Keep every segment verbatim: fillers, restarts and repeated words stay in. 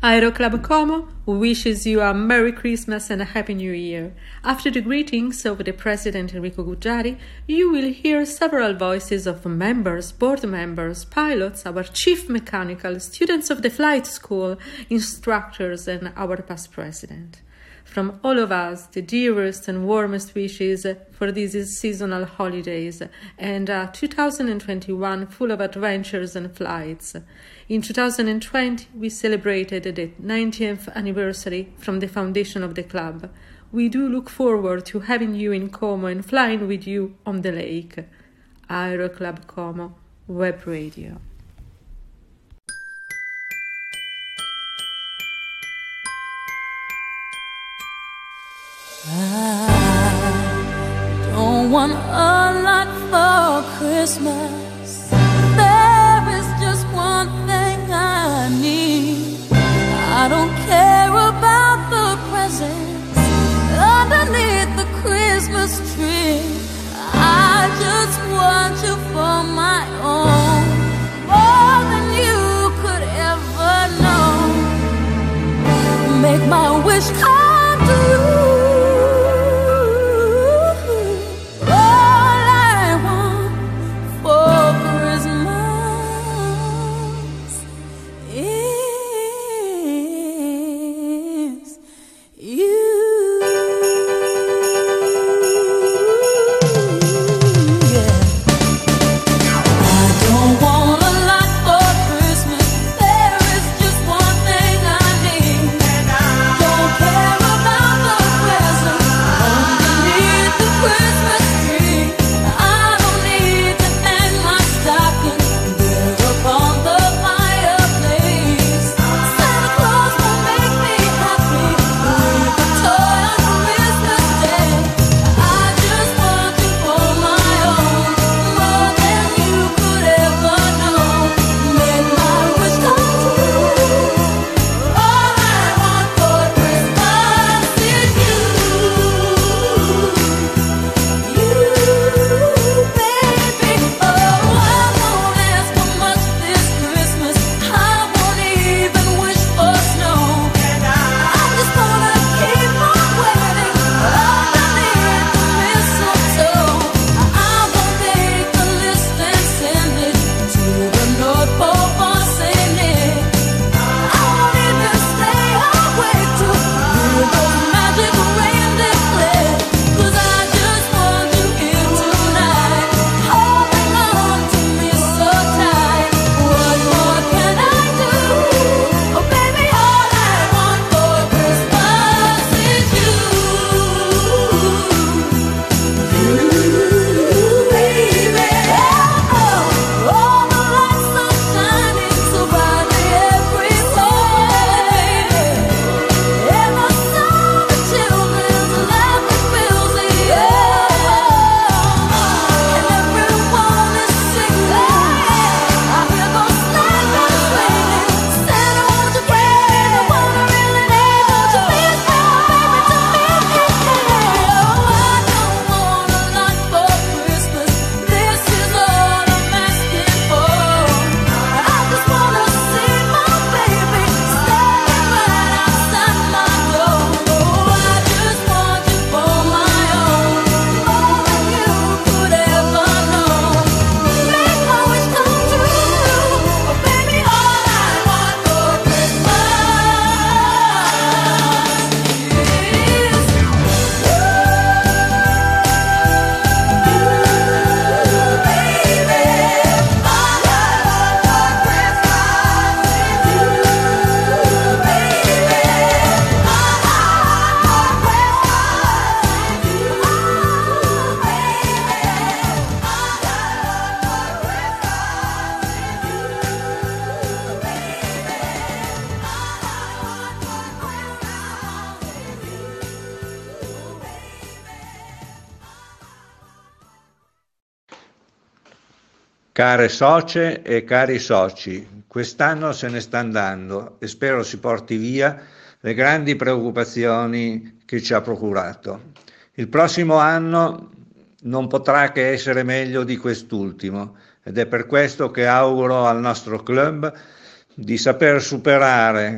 Aero Club Como wishes you a Merry Christmas and a Happy New Year. After the greetings of the President Enrico Guggiari, you will hear several voices of members, board members, pilots, our chief mechanical, students of the flight school, instructors, and our past president. From all of us, the dearest and warmest wishes for these seasonal holidays and a two thousand twenty-one full of adventures and flights. In two thousand twenty, we celebrated the ninetieth anniversary from the foundation of the club. We do look forward to having you in Como and flying with you on the lake. Aero Club Como, Web Radio. I don't want a lot for Christmas. There is just one thing I need. I don't care about the presents underneath the Christmas tree. I just want you for my own, more than you could ever know. Make my wish come true. Care socie e cari soci, quest'anno se ne sta andando e spero si porti via le grandi preoccupazioni che ci ha procurato. Il prossimo anno non potrà che essere meglio di quest'ultimo ed è per questo che auguro al nostro club di saper superare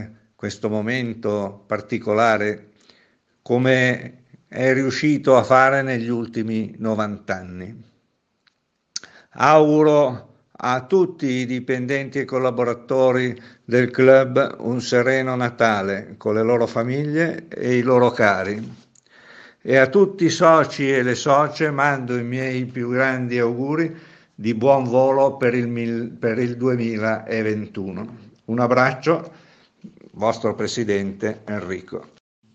questo momento particolare come è riuscito a fare negli ultimi novanta anni. Auguro a tutti i dipendenti e collaboratori del club un sereno Natale con le loro famiglie e i loro cari. E a tutti i soci e le socie mando i miei più grandi auguri di buon volo per il, mil, per il duemilaventuno. Un abbraccio, vostro presidente Enrico.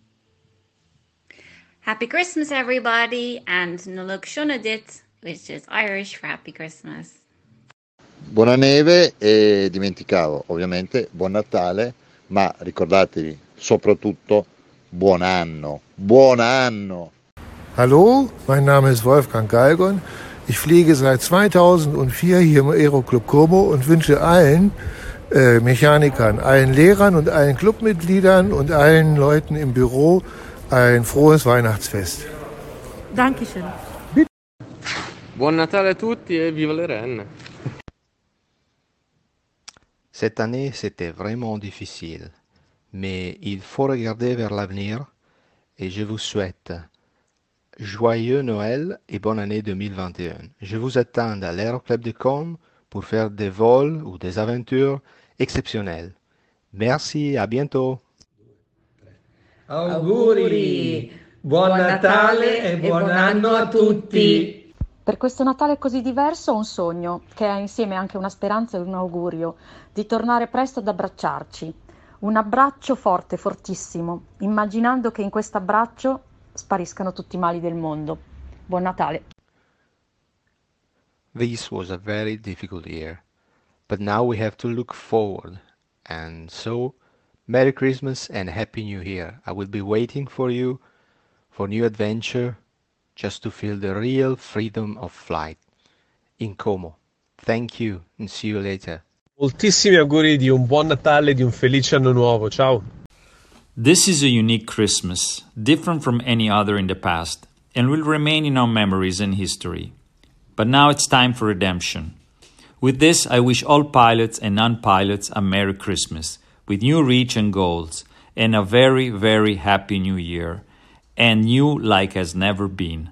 Happy Christmas, everybody, and Nuluk Shunadit, which is Irish for Happy Christmas. Buona neve e dimenticavo ovviamente buon Natale, ma ricordatevi soprattutto buon anno, buon anno! Hallo, mein Name ist Wolfgang Galgon. Ich fliege seit zweitausendvier hier im Aeroclub Como und wünsche allen äh, Mechanikern, allen Lehrern und allen Clubmitgliedern und allen Leuten im Büro ein frohes Weihnachtsfest. Dankeschön. Buon Natale a tutti et vive les rennes. Cette année, c'était vraiment difficile, mais il faut regarder vers l'avenir et je vous souhaite joyeux Noël et bonne année deux mille vingt et un. Je vous attends à l'Aéroclub de Com pour faire des vols ou des aventures exceptionnelles. Merci, à bientôt. Auguri, buon Natale e buon anno a tutti. Per questo Natale così diverso ho un sogno, che ha insieme anche una speranza e un augurio, di tornare presto ad abbracciarci. Un abbraccio forte, fortissimo, immaginando che in questo abbraccio spariscano tutti i mali del mondo. Buon Natale. This was a very difficult year, but now we have to look forward, and so Merry Christmas and Happy New Year. I will be waiting for you for new adventure, just to feel the real freedom of flight in Como. Thank you and see you later. Moltissimi auguri di un buon Natale e di un felice anno nuovo. Ciao. This is a unique Christmas, different from any other in the past, and will remain in our memories and history. But now it's time for redemption. With this, I wish all pilots and non-pilots a Merry Christmas, with new reach and goals, and a very, very Happy New Year, and new like has never been.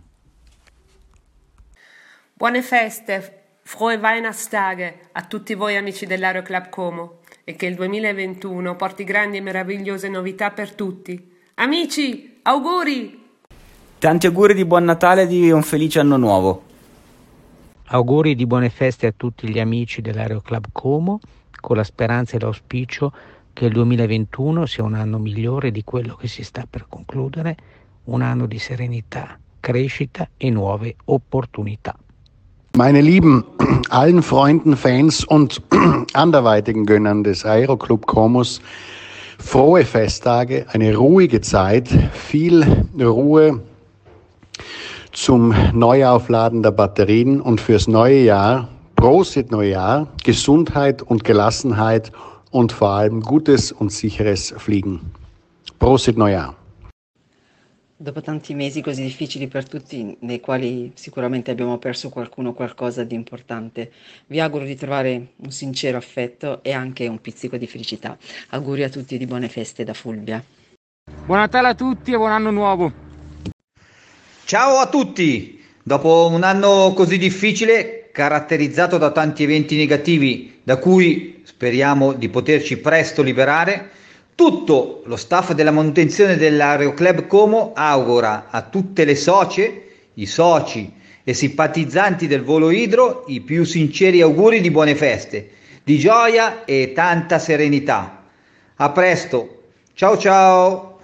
Buone feste, frohe Weihnachtstage a tutti voi amici dell'Aeroclub Como e che il duemilaventuno porti grandi e meravigliose novità per tutti. Amici, auguri! Tanti auguri di buon Natale e di un felice anno nuovo. Auguri di buone feste a tutti gli amici dell'Aeroclub Como, con la speranza e l'auspicio che il duemilaventuno sia un anno migliore di quello che si sta per concludere, un anno di serenità, crescita e nuove opportunità. Meine lieben, allen Freunden, Fans und anderweitigen Gönnern des Aeroclub Comos, frohe Festtage, eine ruhige Zeit, viel Ruhe zum Neuaufladen der Batterien und fürs neue Jahr. Prosit Neujahr, Gesundheit und Gelassenheit und vor allem gutes und sicheres Fliegen. Prosit Neujahr. Dopo tanti mesi così difficili per tutti, nei quali sicuramente abbiamo perso qualcuno o qualcosa di importante, vi auguro di trovare un sincero affetto e anche un pizzico di felicità. Auguri a tutti di buone feste da Fulvia. Buon Natale a tutti e buon anno nuovo! Ciao a tutti! Dopo un anno così difficile, caratterizzato da tanti eventi negativi, da cui speriamo di poterci presto liberare, tutto lo staff della manutenzione dell'Aeroclub Como augura a tutte le socie, i soci e simpatizzanti del volo idro i più sinceri auguri di buone feste, di gioia e tanta serenità. A presto, ciao ciao!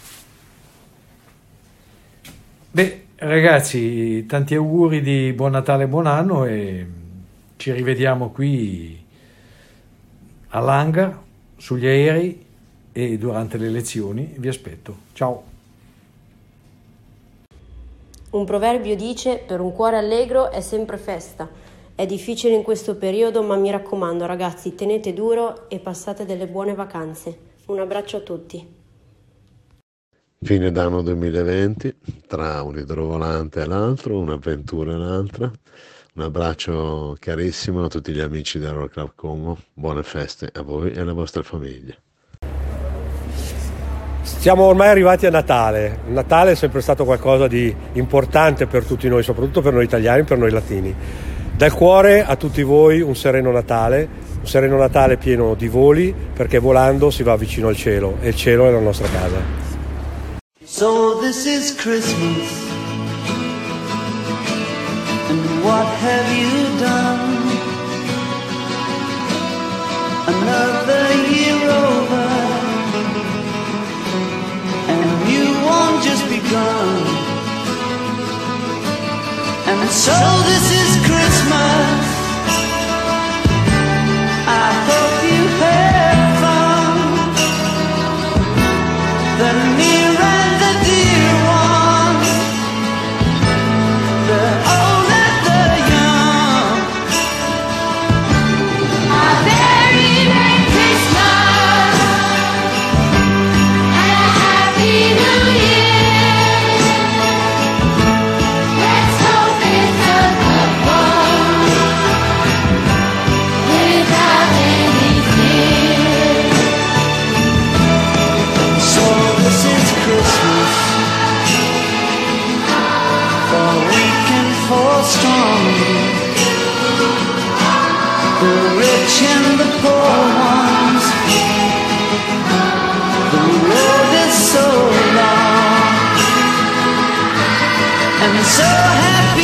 Beh, ragazzi, tanti auguri di buon Natale e buon anno e ci rivediamo qui all'hangar, sugli aerei e durante le lezioni. Vi aspetto. Ciao. Un proverbio dice: per un cuore allegro è sempre festa. È difficile in questo periodo, ma mi raccomando ragazzi, tenete duro e passate delle buone vacanze. Un abbraccio a tutti. Fine d'anno duemilaventi, tra un idrovolante e l'altro, un'avventura e l'altra. Un abbraccio carissimo a tutti gli amici dell'Aeroclub Como. Buone feste a voi e alle vostre famiglie. Siamo ormai arrivati a Natale. Natale è sempre stato qualcosa di importante per tutti noi, soprattutto per noi italiani, per noi latini. Dal cuore a tutti voi un sereno Natale, un sereno Natale pieno di voli, perché volando si va vicino al cielo e il cielo è la nostra casa. So this is Christmas, and what have you done? Another year over, and you won't just begun. And so this is Christmas, I hope you had fun. The near and the dear ones, the old and the young. A very Merry Christmas and a Happy New Year. Let's hope it's a good one without any fear. So this is Christmas, for weak and for strong, the rich and the poor ones. The road is so long and so happy.